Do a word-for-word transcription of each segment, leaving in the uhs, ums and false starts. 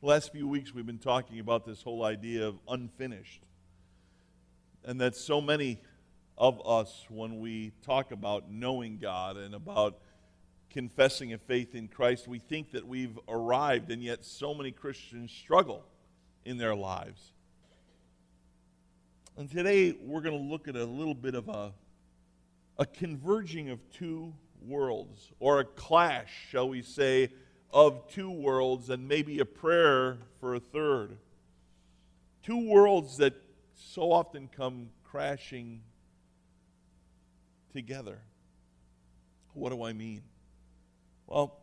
The last few weeks we've been talking about this whole idea of unfinished. And that so many of us, when we talk about knowing God and about confessing a faith in Christ, we think that we've arrived, and yet so many Christians struggle in their lives. And today we're going to look at a little bit of a, a converging of two worlds, or a clash, shall we say, of two worlds, and maybe a prayer for a third. Two worlds that so often come crashing together. What do I mean? Well,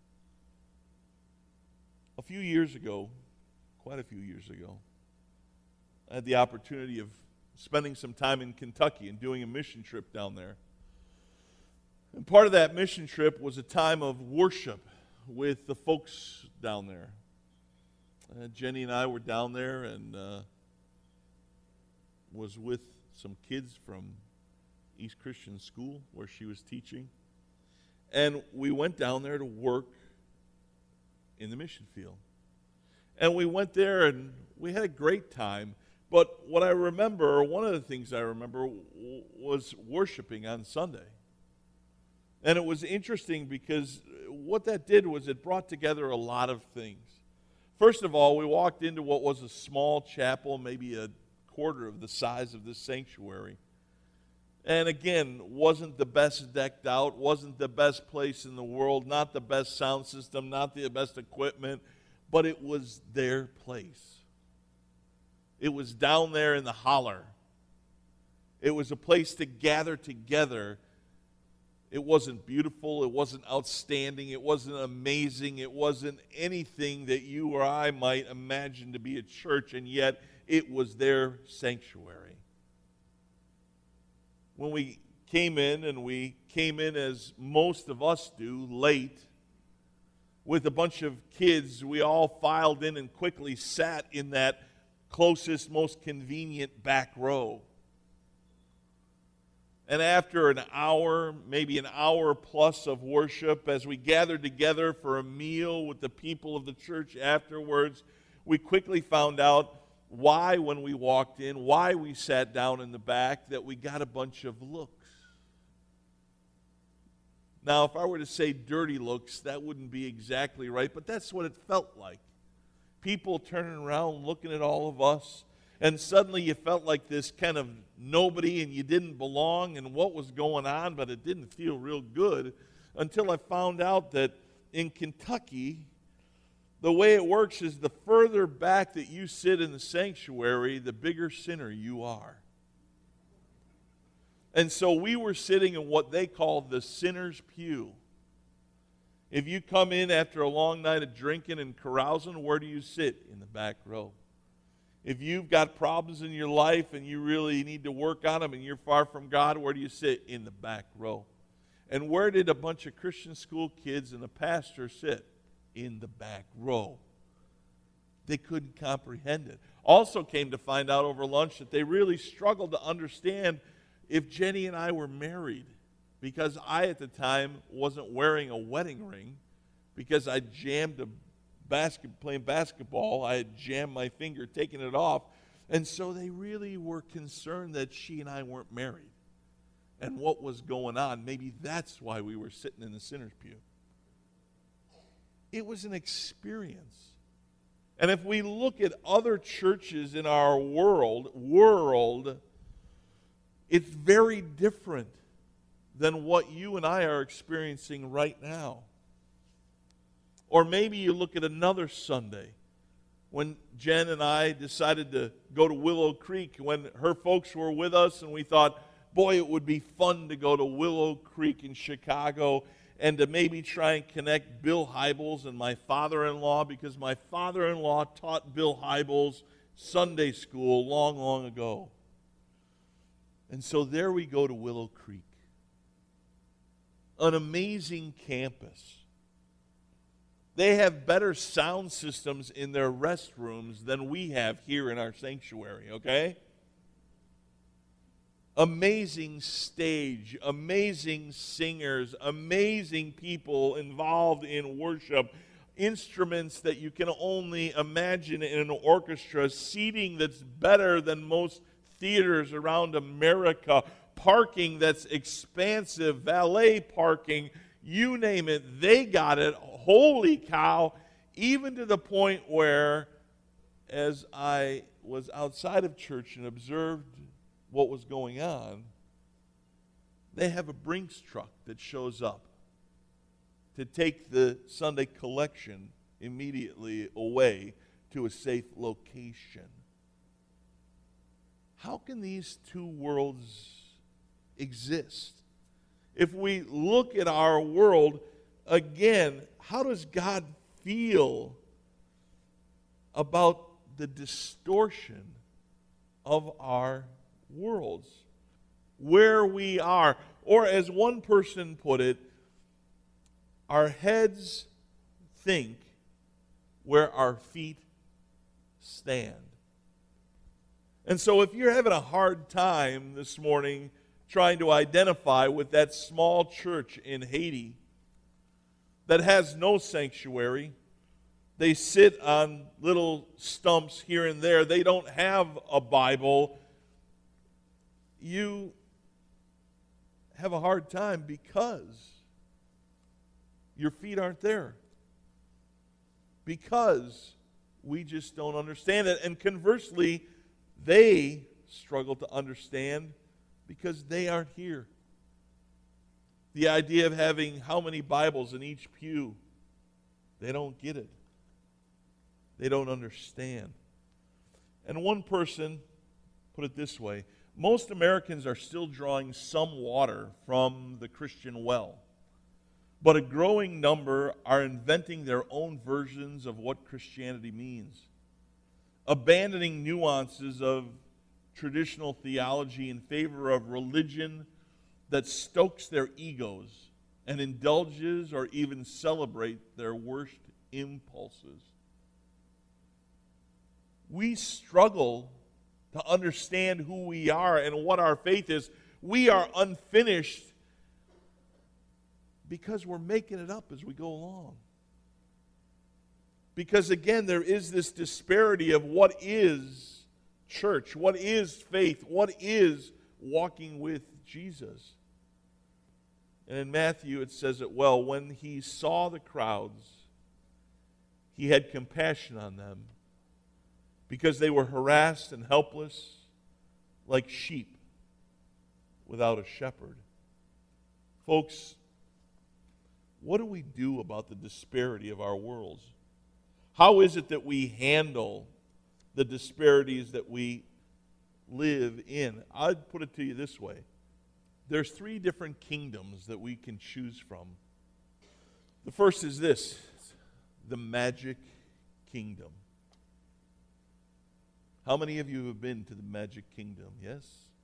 a few years ago, quite a few years ago, I had the opportunity of spending some time in Kentucky and doing a mission trip down there. And part of that mission trip was a time of worship with the folks down there. Uh, Jenny and I were down there and uh, was with some kids from East Christian School where she was teaching. And we went down there to work in the mission field. And we went there and we had a great time. But what I remember, or one of the things I remember, w- was worshiping on Sunday. And it was interesting because what that did was it brought together a lot of things. First of all, we walked into what was a small chapel, maybe a quarter of the size of this sanctuary. And again, wasn't the best decked out, wasn't the best place in the world, not the best sound system, not the best equipment, but it was their place. It was down there in the holler. It was a place to gather together. It wasn't beautiful, it wasn't outstanding, it wasn't amazing, it wasn't anything that you or I might imagine to be a church, and yet it was their sanctuary. When we came in, and we came in as most of us do, late, with a bunch of kids, we all filed in and quickly sat in that closest, most convenient back row. And after an hour, maybe an hour plus of worship, as we gathered together for a meal with the people of the church afterwards, we quickly found out why, when we walked in, why we sat down in the back, that we got a bunch of looks. Now, if I were to say dirty looks, that wouldn't be exactly right, but that's what it felt like. People turning around, looking at all of us, and suddenly you felt like this kind of nobody and you didn't belong and what was going on, but it didn't feel real good until I found out that in Kentucky, the way it works is the further back that you sit in the sanctuary, the bigger sinner you are. And so we were sitting in what they call the sinner's pew. If you come in after a long night of drinking and carousing, where do you sit? In the back row. If you've got problems in your life and you really need to work on them and you're far from God, where do you sit? In the back row. And where did a bunch of Christian school kids and a pastor sit? In the back row. They couldn't comprehend it. Also came to find out over lunch that they really struggled to understand if Jenny and I were married, because I at the time wasn't wearing a wedding ring because I jammed a basket playing basketball. I had jammed my finger, taken it off. And so they really were concerned that she and I weren't married and what was going on. Maybe that's why we were sitting in the sinner's pew. It was an experience. And if we look at other churches in our world, world, it's very different than what you and I are experiencing right now. Or maybe you look at another Sunday when Jen and I decided to go to Willow Creek, when her folks were with us, and we thought, boy, it would be fun to go to Willow Creek in Chicago and to maybe try and connect Bill Hybels and my father-in-law, because my father-in-law taught Bill Hybels Sunday school long, long ago. And so there we go to Willow Creek. An amazing campus. They have better sound systems in their restrooms than we have here in our sanctuary, okay? Amazing stage, amazing singers, amazing people involved in worship. instruments that you can only imagine in an orchestra, seating that's better than most theaters around America, parking that's expansive, valet parking, you name it, they got it. Holy cow, even to the point where, as I was outside of church and observed what was going on, they have a Brinks truck that shows up to take the Sunday collection immediately away to a safe location. How can these two worlds exist? If we look at our world, again, how does God feel about the distortion of our worlds? Where we are, or as one person put it, our heads think where our feet stand. And so if you're having a hard time this morning trying to identify with that small church in Haiti that has no sanctuary, they sit on little stumps here and there, they don't have a Bible, you have a hard time because your feet aren't there. Because we just don't understand it. And conversely, they struggle to understand because they aren't here. The idea of having how many Bibles in each pew, they don't get it. They don't understand. And one person put it this way: most Americans are still drawing some water from the Christian well, but a growing number are inventing their own versions of what Christianity means, abandoning nuances of traditional theology in favor of religion that stokes their egos and indulges or even celebrates their worst impulses. We struggle to understand who we are and what our faith is. We are unfinished because we're making it up as we go along. Because again, there is this disparity of what is church, what is faith, what is walking with Jesus. And in Matthew it says it well, when he saw the crowds, he had compassion on them because they were harassed and helpless like sheep without a shepherd. Folks, what do we do about the disparity of our worlds? How is it that we handle the disparities that we live in? I'd put it to you this way. There's three different kingdoms that we can choose from. The first is this, the magic kingdom. How many of you have been to the magic kingdom? Yes?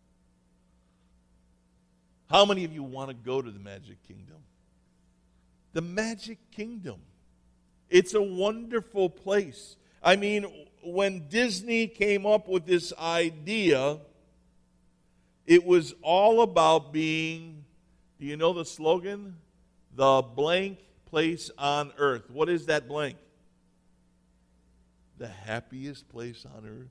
How many of you want to go to the magic kingdom? The magic kingdom. It's a wonderful place. I mean, when Disney came up with this idea, it was all about being, do you know the slogan? The blank place on earth. What is that blank? The happiest place on earth.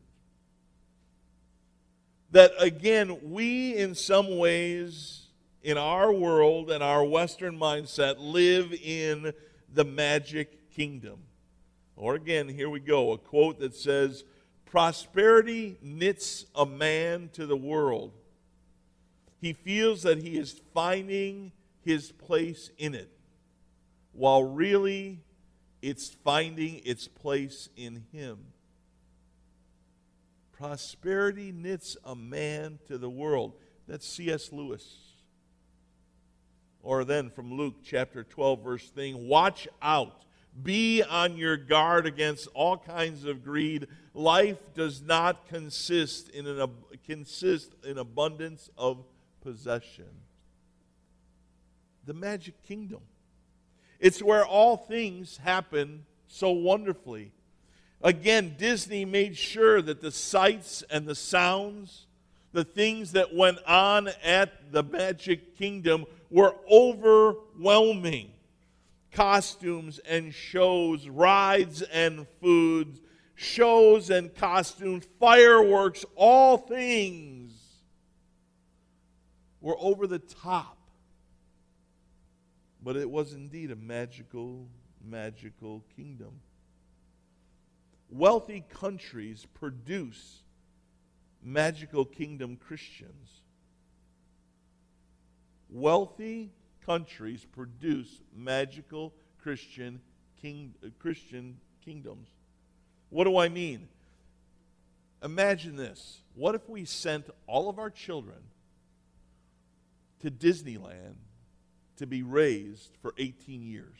That again, we in some ways, in our world and our Western mindset, live in the magic kingdom. Or again, here we go, a quote that says, prosperity knits a man to the world. He feels that he is finding his place in it, while really it's finding its place in him. Prosperity knits a man to the world. That's C S Lewis. Or then from Luke chapter twelve, verse thing, watch out. Be on your guard against all kinds of greed. Life does not consist in an consist in abundance of possession. The magic kingdom. It's where all things happen so wonderfully. Again, Disney made sure that the sights and the sounds, the things that went on at the magic kingdom were overwhelming. costumes and shows, rides and foods, shows and costumes, fireworks, all things were over the top. But it was indeed a magical, magical kingdom. Wealthy countries produce magical kingdom Christians. Wealthy countries produce magical Christian king, uh, Christian kingdoms. What do I mean? Imagine this. What if we sent all of our children to Disneyland to be raised for eighteen years?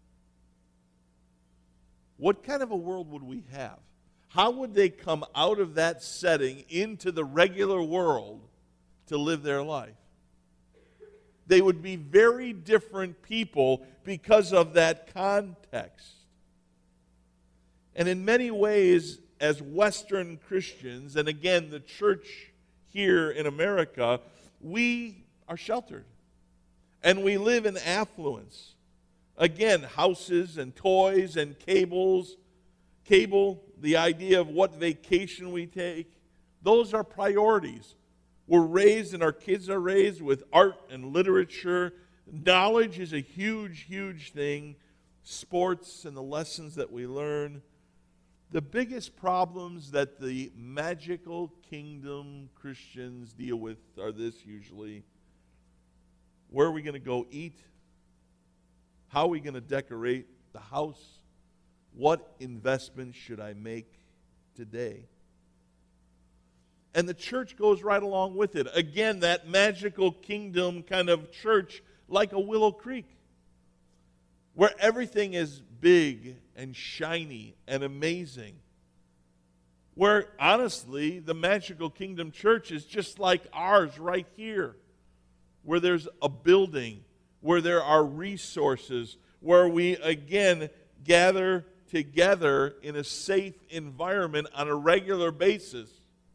What kind of a world would we have? How would they come out of that setting into the regular world to live their life? They would be very different people because of that context. And in many ways, as Western Christians, and again, the church here in America, we are sheltered. And we live in affluence. Again, houses and toys and cables, cable, the idea of what vacation we take, those are priorities. We're raised and our kids are raised with art and literature. Knowledge is a huge, huge thing. Sports and the lessons that we learn. The biggest problems that the magical kingdom Christians deal with are this usually. Where are we going to go eat? How are we going to decorate the house? What investment should I make today? And the church goes right along with it. Again, that magical kingdom kind of church like a Willow Creek, where everything is big and shiny and amazing. Where, honestly, the magical kingdom church is just like ours right here, where there's a building, where there are resources, where we, again, gather together in a safe environment on a regular basis.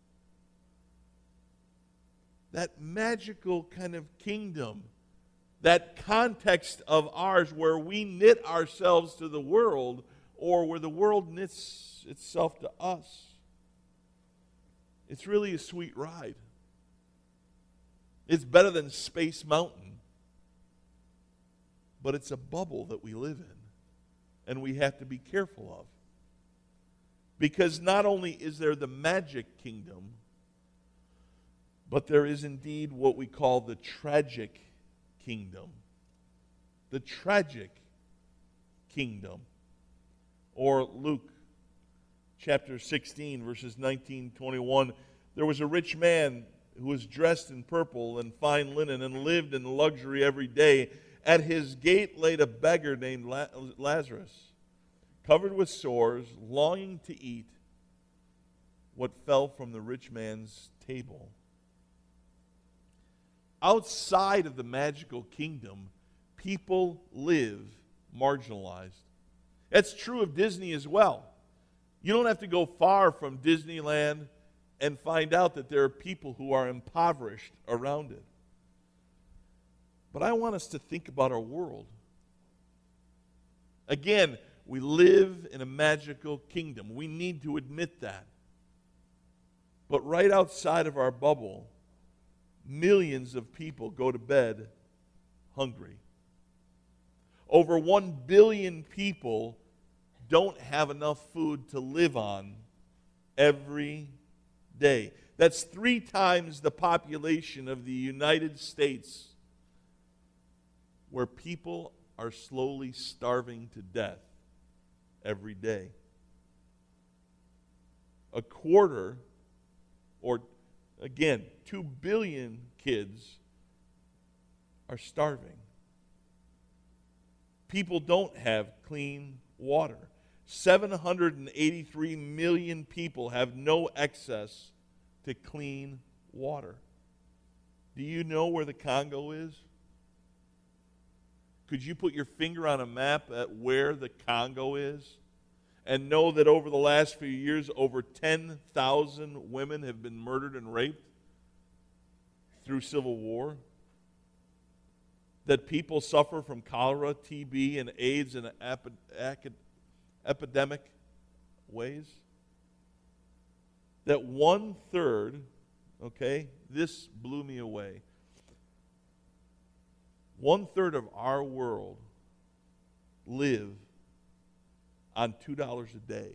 That magical kind of kingdom, that context of ours where we knit ourselves to the world or where the world knits itself to us. It's really a sweet ride. It's better than Space Mountain. But it's a bubble that we live in, and we have to be careful of. Because not only is there the magic kingdom, but there is indeed what we call the tragic kingdom. The tragic kingdom. Or Luke chapter sixteen, verses nineteen to twenty-one. There was a rich man who was dressed in purple and fine linen and lived in luxury every day. At his gate laid a beggar named Lazarus, covered with sores, longing to eat what fell from the rich man's table. Outside of the magical kingdom, people live marginalized. That's true of Disney as well. You don't have to go far from Disneyland and find out that there are people who are impoverished around it. But I want us to think about our world. Again, we live in a magical kingdom. We need to admit that. But right outside of our bubble, millions of people go to bed hungry. Over one billion people don't have enough food to live on every day. That's three times the population of the United States, where people are slowly starving to death every day. A quarter, or again, two billion kids are starving. People don't have clean water. seven hundred eighty-three million people have no access to clean water. Do you know where the Congo is? Could you put your finger on a map at where the Congo is and know that over the last few years, over ten thousand women have been murdered and raped through civil war? that people suffer from cholera, T B, and AIDS in epi- epi- epidemic ways? That one third, okay, this blew me away. One third of our world live on two dollars a day.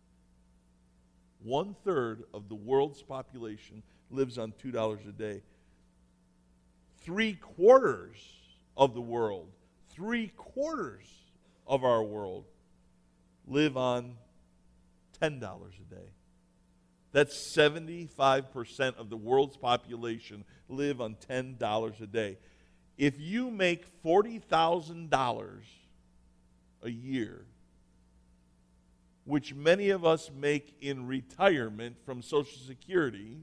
One third of the world's population lives on two dollars a day. Three quarters of the world, three quarters of our world live on ten dollars a day. That's seventy-five percent of the world's population live on ten dollars a day. If you make forty thousand dollars a year, which many of us make in retirement from Social Security,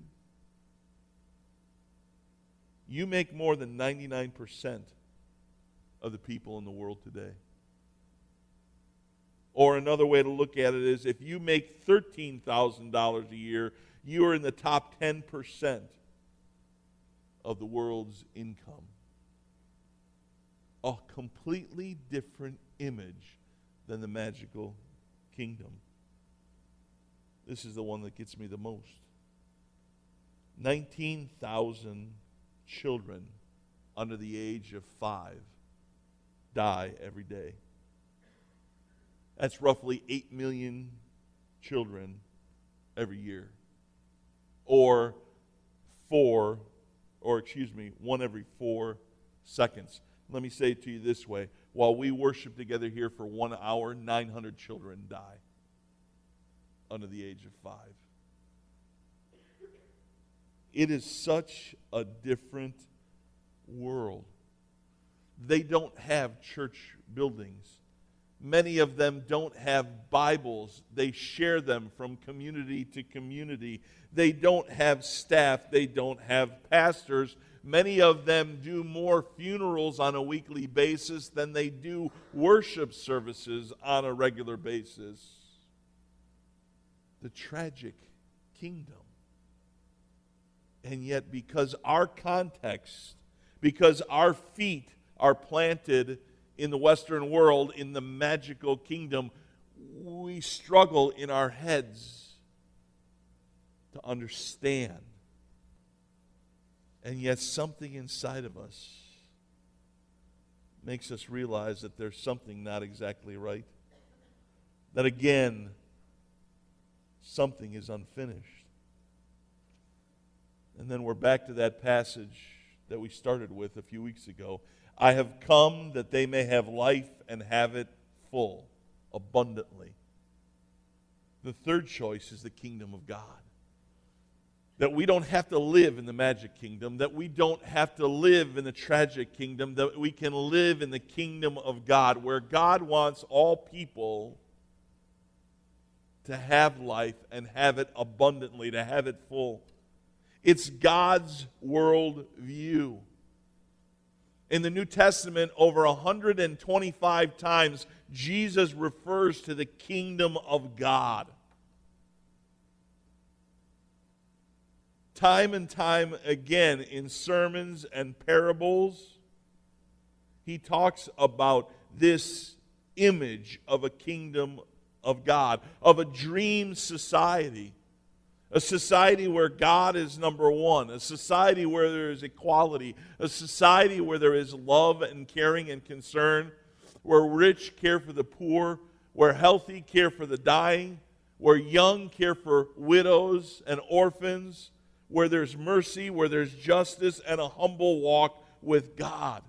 you make more than ninety-nine percent of the people in the world today. Or another way to look at it is, if you make thirteen thousand dollars a year, you are in the top ten percent of the world's income. A completely different image than the magical kingdom. This is the one that gets me the most. nineteen thousand children under the age of five die every day. That's roughly eight million children every year. Or four, or excuse me, one every four seconds. Let me say it to you this way. While we worship together here for one hour, nine hundred children die under the age of five. It is such a different world. They don't have church buildings. Many of them don't have Bibles. They share them from community to community. They don't have staff. They don't have pastors. Many of them do more funerals on a weekly basis than they do worship services on a regular basis. The tragic kingdom. And yet, because our context, because our feet are planted in the Western world, in the magical kingdom, we struggle in our heads to understand. And yet something inside of us makes us realize that there's something not exactly right. That again, something is unfinished. And then we're back to that passage that we started with a few weeks ago. I have come that they may have life and have it full, abundantly. The third choice is the kingdom of God. That we don't have to live in the magic kingdom, that we don't have to live in the tragic kingdom, that we can live in the kingdom of God, where God wants all people to have life and have it abundantly, to have it full. It's God's world view. In the New Testament, over one hundred twenty-five times, Jesus refers to the kingdom of God. Time and time again in sermons and parables, he talks about this image of a kingdom of God, of a dream society. A society where God is number one. A society where there is equality. A society where there is love and caring and concern. Where rich care for the poor. Where healthy care for the dying. Where young care for widows and orphans. Where there's mercy, where there's justice, and a humble walk with God.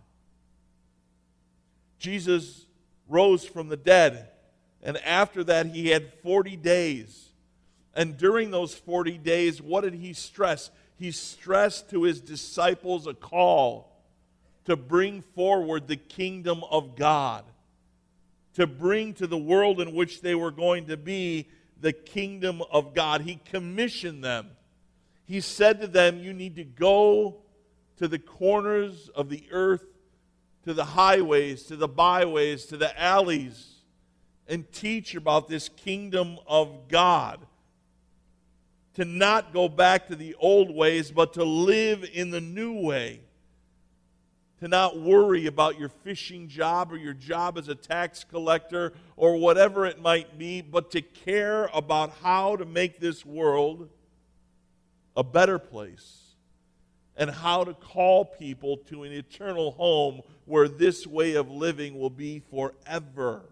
Jesus rose from the dead. And after that, he had forty days. And during those forty days, what did he stress? He stressed to his disciples a call to bring forward the kingdom of God, to bring to the world in which they were going to be the kingdom of God. He commissioned them. He said to them, you need to go to the corners of the earth, to the highways, to the byways, to the alleys, and teach about this kingdom of God. To not go back to the old ways, but to live in the new way. to not worry about your fishing job or your job as a tax collector or whatever it might be, but to care about how to make this world a better place and how to call people to an eternal home where this way of living will be forever.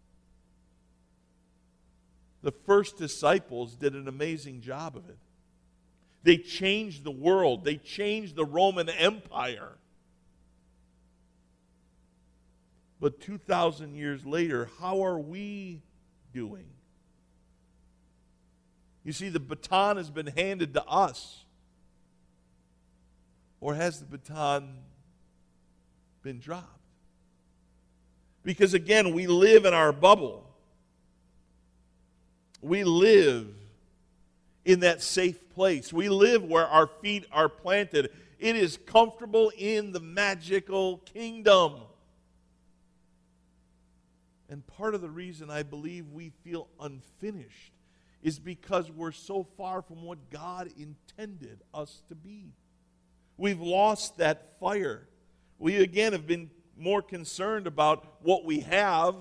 The first disciples did an amazing job of it. They changed the world. They changed the Roman Empire. But two thousand years later, how are we doing? You see, the baton has been handed to us. Or has the baton been dropped? Because again, we live in our bubble. We live in that safe place. We live where our feet are planted. It is comfortable in the magical kingdom. And part of the reason I believe we feel unfinished is because we're so far from what God intended us to be. We've lost that fire. We again have been more concerned about what we have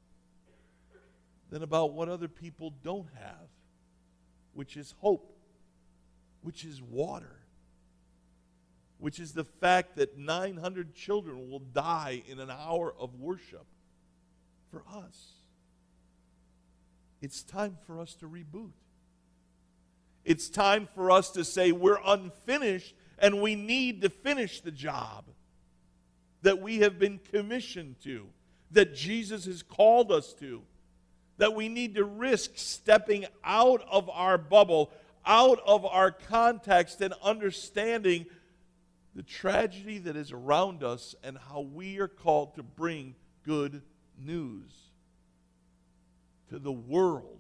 than about what other people don't have, which is hope, which is water, which is the fact that nine hundred children will die in an hour of worship for us. It's time for us to reboot. It's time for us to say we're unfinished and we need to finish the job that we have been commissioned to, that Jesus has called us to, that we need to risk stepping out of our bubble, out of our context, and understanding the tragedy that is around us and how we are called to bring good news to the world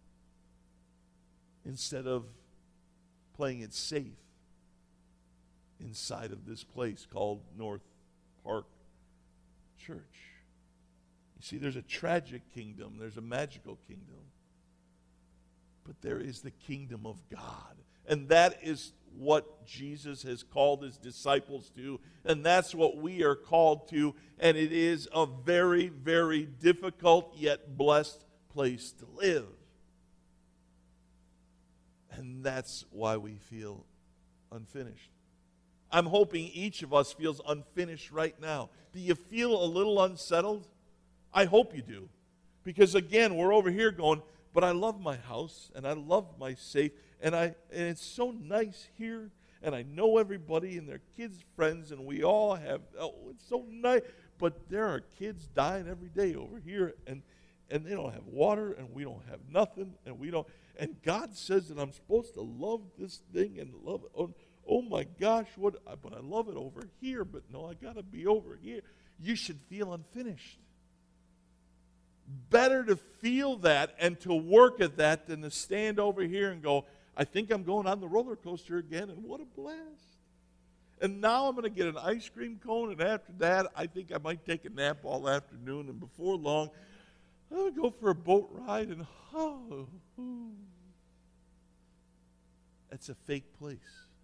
instead of playing it safe inside of this place called North Park Church. You see, there's a tragic kingdom, there's a magical kingdom, but there is the kingdom of God. And that is what Jesus has called his disciples to, and that's what we are called to, and it is a very, very difficult yet blessed place to live. And that's why we feel unfinished. I'm hoping each of us feels unfinished right now. Do you feel a little unsettled? I hope you do. Because again, we're over here going, but I love my house, and I love my safe, and I and it's so nice here, and I know everybody and their kids' friends, and we all have, oh, it's so nice. But there are kids dying every day over here, and, and they don't have water, and we don't have nothing, and we don't, and God says that I'm supposed to love this thing and love it. Oh, oh my gosh, what, but I love it over here, but no, I got to be over here. You should feel unfinished. Better to feel that and to work at that than to stand over here and go, I think I'm going on the roller coaster again, and what a blast. And now I'm going to get an ice cream cone, and after that, I think I might take a nap all afternoon, and before long, I'm going to go for a boat ride, and oh, oh. That's a fake place.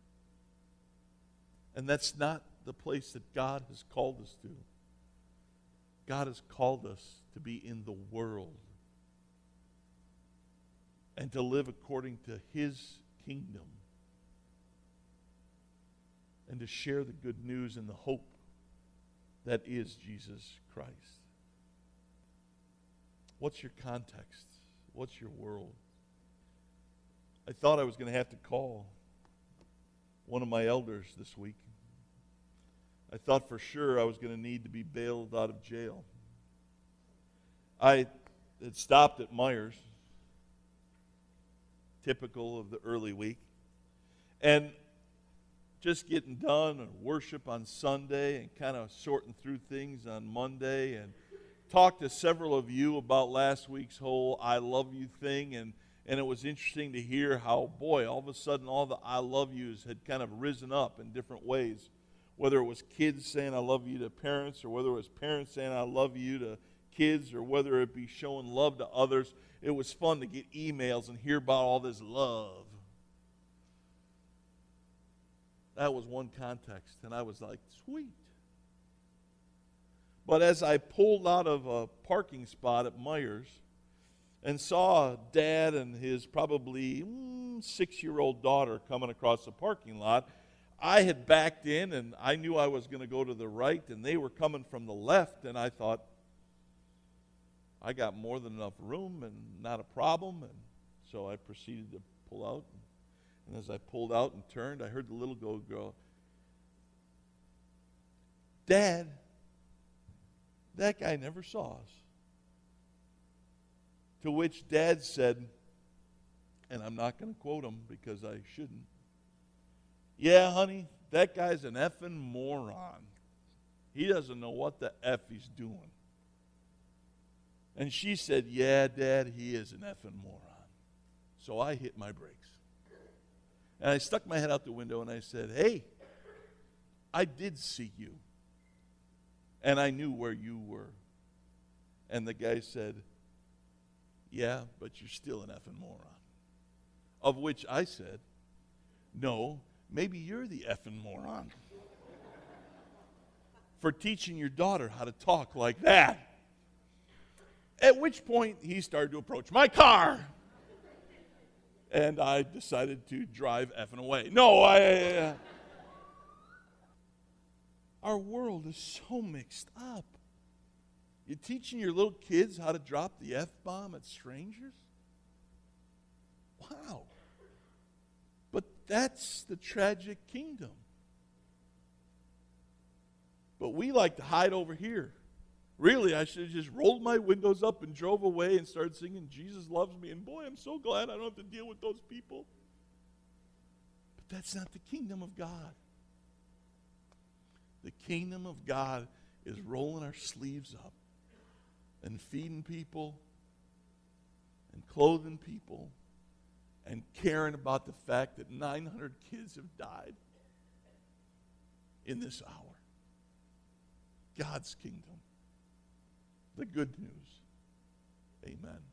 And that's not the place that God has called us to. God has called us to be in the world and to live according to his kingdom and to share the good news and the hope that is Jesus Christ. What's your context? What's your world? I thought I was going to have to call one of my elders this week. I thought for sure I was going to need to be bailed out of jail. I had stopped at Myers, typical of the early week, and just getting done and worship on Sunday and kind of sorting through things on Monday, and talked to several of you about last week's whole I love you thing, and, and it was interesting to hear how, boy, all of a sudden all the I love yous had kind of risen up in different ways. Whether it was kids saying I love you to parents, or whether it was parents saying I love you to kids, or whether it be showing love to others, it was fun to get emails and hear about all this love. That was one context, and I was like, sweet. But as I pulled out of a parking spot at Myers and saw Dad and his probably mm, six-year-old daughter coming across the parking lot, I had backed in, and I knew I was going to go to the right, and they were coming from the left, and I thought, I got more than enough room and not a problem, and so I proceeded to pull out. And as I pulled out and turned, I heard the little girl go, Dad, that guy never saw us. To which Dad said, and I'm not going to quote him because I shouldn't, yeah, honey, that guy's an effing moron. He doesn't know what the F he's doing. And she said, yeah, Dad, he is an effing moron. So I hit my brakes. And I stuck my head out the window and I said, hey, I did see you. And I knew where you were. And the guy said, yeah, but you're still an effing moron. Of which I said, no, maybe you're the effing moron for teaching your daughter how to talk like that. At which point, he started to approach my car. And I decided to drive effing away. No, I... Uh, our world is so mixed up. You're teaching your little kids how to drop the F-bomb at strangers? Wow. But that's the tragic kingdom. But we like to hide over here. Really, I should have just rolled my windows up and drove away and started singing, Jesus loves me. And boy, I'm so glad I don't have to deal with those people. But that's not the kingdom of God. The kingdom of God is rolling our sleeves up and feeding people and clothing people and caring about the fact that nine hundred kids have died in this hour. God's kingdom. The good news. Amen.